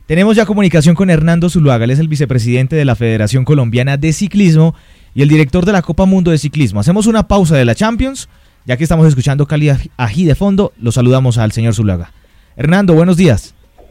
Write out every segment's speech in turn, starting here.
Tenemos ya comunicación con Hernando Zuluaga, él es el vicepresidente de la Federación Colombiana de Ciclismo y el director de la Copa Mundo de Ciclismo. Hacemos una pausa de la Champions, ya que estamos escuchando Cali Ají de fondo, lo saludamos al señor Zuluaga. Hernando, buenos días.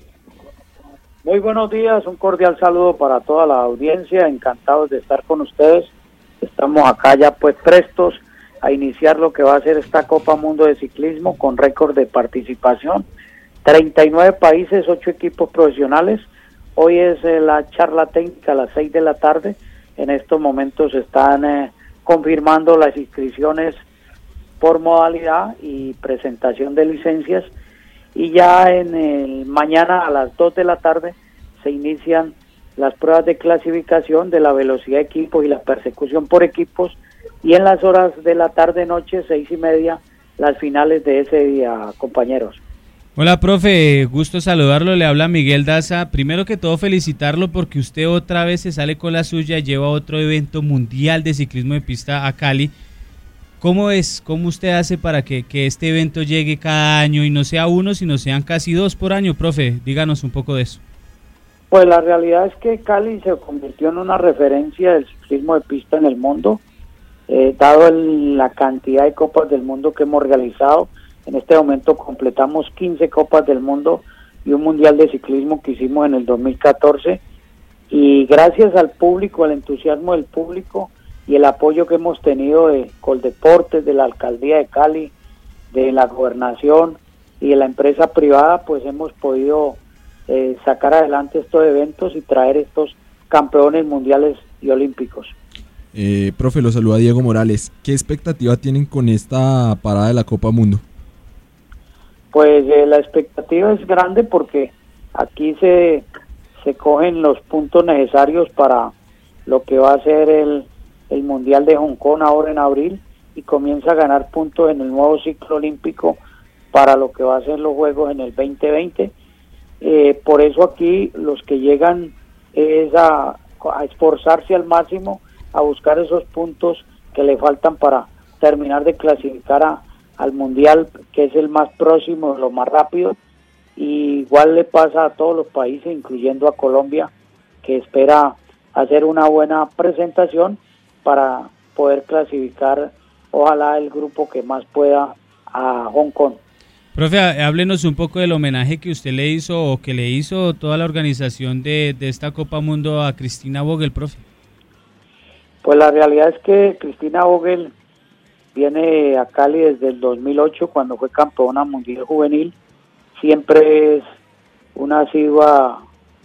Muy buenos días, un cordial saludo para toda la audiencia, encantados de estar con ustedes. Estamos acá ya pues prestos a iniciar lo que va a ser esta Copa Mundo de Ciclismo con récord de participación. 39 países, 8 equipos profesionales. Hoy es la charla técnica a las 6 de la tarde. En estos momentos se están confirmando las inscripciones por modalidad y presentación de licencias. Y ya mañana a las 2 de la tarde se inician las pruebas de clasificación de la velocidad de equipos y la persecución por equipos. Y en las horas de la tarde-noche, 6:30, las finales de ese día, compañeros. Hola, profe, gusto saludarlo, le habla Miguel Daza. Primero que todo, felicitarlo porque usted otra vez se sale con la suya, lleva otro evento mundial de ciclismo de pista a Cali. ¿Cómo es? ¿Cómo usted hace para que este evento llegue cada año y no sea uno, sino sean casi 2 por año, profe? Díganos un poco de eso. Pues la realidad es que Cali se convirtió en una referencia del ciclismo de pista en el mundo, dado la cantidad de copas del mundo que hemos realizado. En este momento completamos 15 copas del mundo y un mundial de ciclismo que hicimos en el 2014, y gracias al público, al entusiasmo del público y el apoyo que hemos tenido de Coldeportes, de la Alcaldía de Cali, de la Gobernación y de la empresa privada, pues hemos podido sacar adelante estos eventos y traer estos campeones mundiales y olímpicos. Profe, lo saluda Diego Morales. ¿Qué expectativa tienen con esta parada de la Copa Mundo? Pues la expectativa es grande porque aquí se cogen los puntos necesarios para lo que va a ser el Mundial de Hong Kong ahora en abril, y comienza a ganar puntos en el nuevo ciclo olímpico para lo que va a ser los Juegos en el 2020. Por eso aquí los que llegan es a esforzarse al máximo, a buscar esos puntos que le faltan para terminar de clasificar al Mundial, que es el más próximo, lo más rápido. Y igual le pasa a todos los países, incluyendo a Colombia, que espera hacer una buena presentación para poder clasificar, ojalá, el grupo que más pueda a Hong Kong. Profe, háblenos un poco del homenaje que usted le hizo o que le hizo toda la organización de esta Copa Mundo a Cristina Vogel, profe. Pues la realidad es que Cristina Vogel viene a Cali desde el 2008, cuando fue campeona mundial juvenil. Siempre es una asidua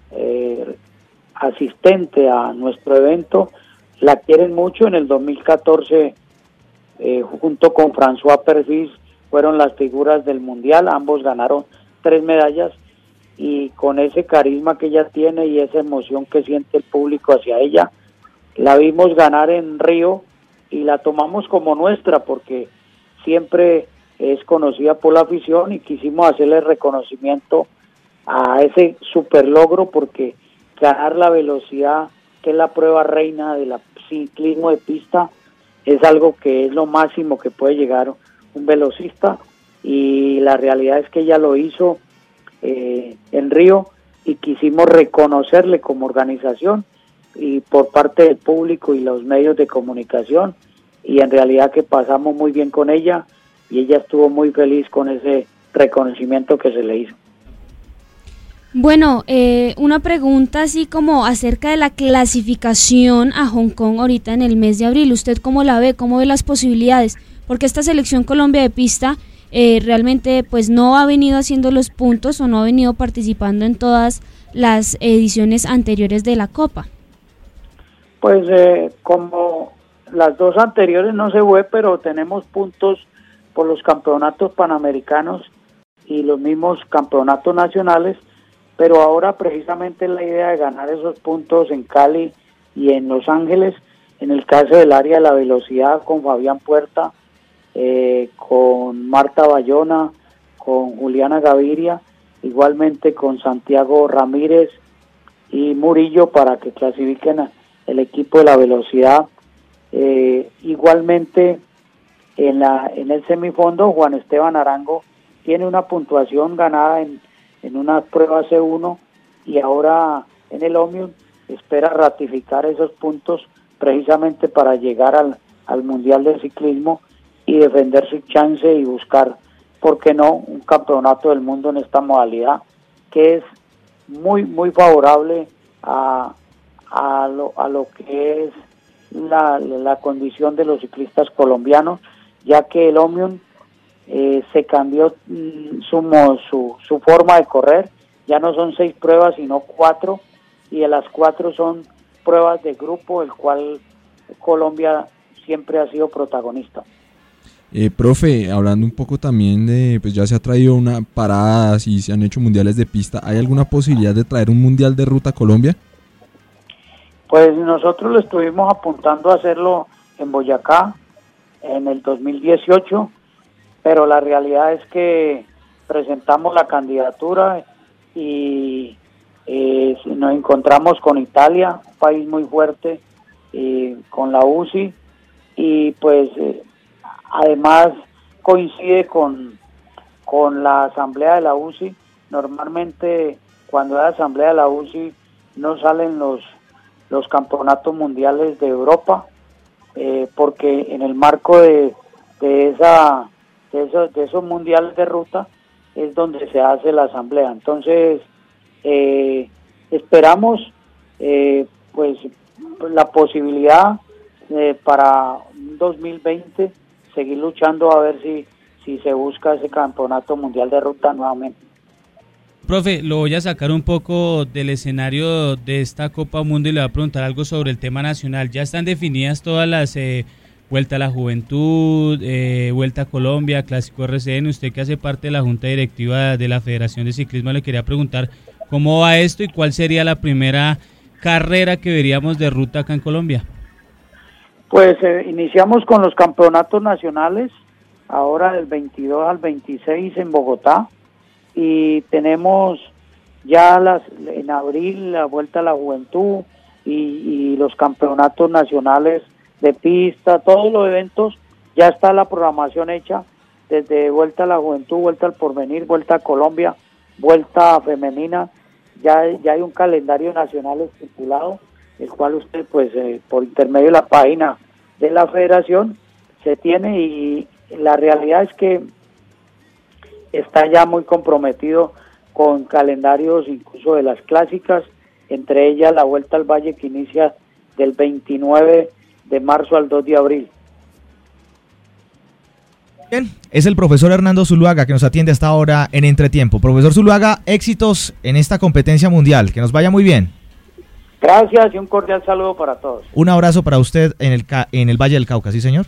asistente a nuestro evento. La quieren mucho. En el 2014, junto con François Perfis, fueron las figuras del mundial. Ambos ganaron 3 medallas, y con ese carisma que ella tiene y esa emoción que siente el público hacia ella, la vimos ganar en Río y la tomamos como nuestra porque siempre es conocida por la afición, y quisimos hacerle reconocimiento a ese super logro, porque ganar la velocidad, que es la prueba reina del ciclismo de pista, es algo que es lo máximo que puede llegar un velocista, y la realidad es que ella lo hizo en Río, y quisimos reconocerle como organización y por parte del público y los medios de comunicación, y en realidad que pasamos muy bien con ella, y ella estuvo muy feliz con ese reconocimiento que se le hizo. Bueno, una pregunta así como acerca de la clasificación a Hong Kong ahorita en el mes de abril. ¿Usted cómo la ve? ¿Cómo ve las posibilidades? Porque esta selección Colombia de pista realmente pues no ha venido haciendo los puntos o no ha venido participando en todas las ediciones anteriores de la Copa. Pues como las 2 anteriores no se fue, pero tenemos puntos por los campeonatos panamericanos y los mismos campeonatos nacionales, pero ahora precisamente la idea de ganar esos puntos en Cali y en Los Ángeles, en el caso del área de la velocidad con Fabián Puerta, con Marta Bayona, con Juliana Gaviria, igualmente con Santiago Ramírez y Murillo, para que clasifiquen el equipo de la velocidad. Igualmente en el semifondo, Juan Esteban Arango tiene una puntuación ganada en una prueba C1 y ahora en el Omnium espera ratificar esos puntos precisamente para llegar al Mundial de Ciclismo y defender su chance y buscar, ¿por qué no?, un campeonato del mundo en esta modalidad que es muy muy favorable a lo que es la condición de los ciclistas colombianos, ya que el Omnium se cambió su forma de correr. Ya no son 6 pruebas sino 4, y de las 4 son pruebas de grupo, el cual Colombia siempre ha sido protagonista. Profe, hablando un poco también de, pues ya se ha traído una parada y se han hecho mundiales de pista, ¿hay alguna posibilidad de traer un mundial de ruta a Colombia? Pues nosotros lo estuvimos apuntando a hacerlo en Boyacá en el 2018, pero la realidad es que presentamos la candidatura y nos encontramos con Italia, un país muy fuerte, con la UCI, y pues además coincide con la asamblea de la UCI. Normalmente cuando hay asamblea de la UCI no salen los campeonatos mundiales de Europa, porque en el marco de esos mundiales de ruta es donde se hace la asamblea. Entonces esperamos pues la posibilidad para 2020 seguir luchando a ver si se busca ese campeonato mundial de ruta nuevamente. Profe, lo voy a sacar un poco del escenario de esta Copa Mundo y le voy a preguntar algo sobre el tema nacional. ¿Ya están definidas todas las Vuelta a la Juventud, Vuelta a Colombia, Clásico RCN? Usted que hace parte de la Junta Directiva de la Federación de Ciclismo, le quería preguntar cómo va esto y cuál sería la primera carrera que veríamos de ruta acá en Colombia. Pues iniciamos con los campeonatos nacionales, ahora del 22 al 26 en Bogotá, y tenemos ya en abril la Vuelta a la Juventud y los campeonatos nacionales de pista, todos los eventos, ya está la programación hecha, desde Vuelta a la Juventud, Vuelta al Porvenir, Vuelta a Colombia, Vuelta Femenina, ya hay un calendario nacional estipulado, el cual usted pues por intermedio de la página de la federación se tiene, y la realidad es que está ya muy comprometido con calendarios incluso de las clásicas, entre ellas la Vuelta al Valle que inicia del 29 de marzo al 2 de abril. Bien, es el profesor Hernando Zuluaga que nos atiende hasta ahora en Entretiempo. Profesor Zuluaga, éxitos en esta competencia mundial, que nos vaya muy bien. Gracias y un cordial saludo para todos. Un abrazo para usted en el Valle del Cauca, ¿sí señor?